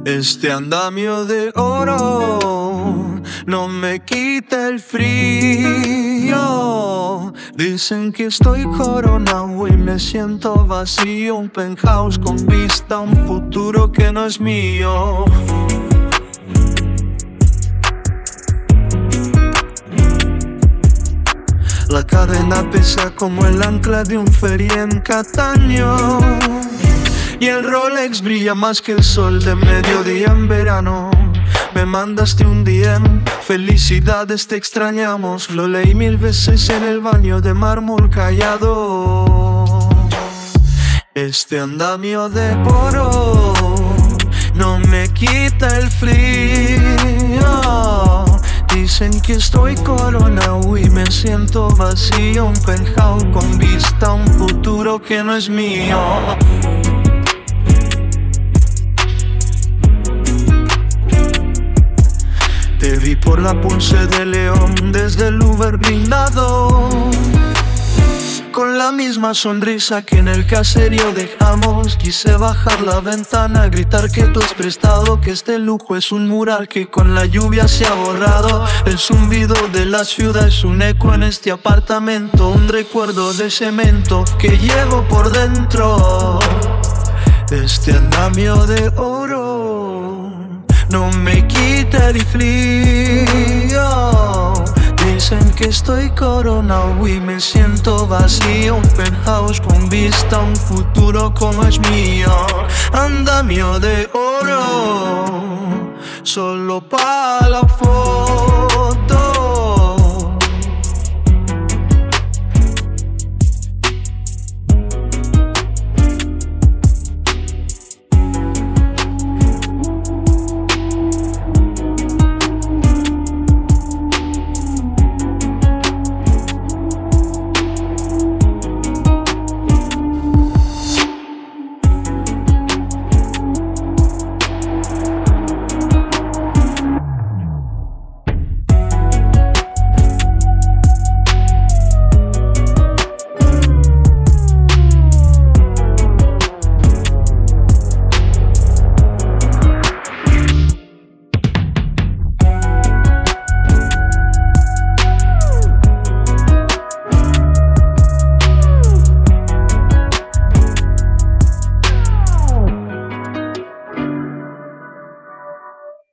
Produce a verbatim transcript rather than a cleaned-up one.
Este andamio de oro no me quita el frío. Dicen que estoy coronado y me siento vacío. Un penthouse con vista a un futuro que no es mío. La cadena pesa como el ancla de un ferry en Cataño, y el Rolex brilla más que el sol de mediodía en verano. Me mandaste un D M, felicidades, te extrañamos. Lo leí mil veces en el baño de mármol callado. Este andamio de oro no me quita el frío. Dicen que estoy coronado y me siento vacío. Un penthouse con vista a un futuro que no es mío. Te vi por la Ponce de León desde el Uber blindado, con la misma sonrisa que en el caserío dejamos. Quise bajar la ventana, gritar que tú has prestado, que este lujo es un mural que con la lluvia se ha borrado. El zumbido de la ciudad es un eco en este apartamento, un recuerdo de cemento que llevo por dentro. Este andamio de oro no me quita el frío. Dicen que estoy coronado y me siento vacío. Un penthouse con vista a un futuro como es mío. Andamio de oro, solo para la foto.